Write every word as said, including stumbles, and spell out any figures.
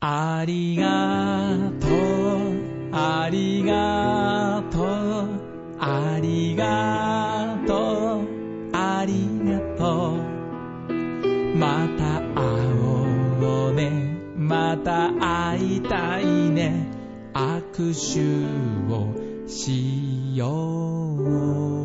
ありがとうありがとうありがとうありがとうまた会おうねまた会いたいね握手をしよう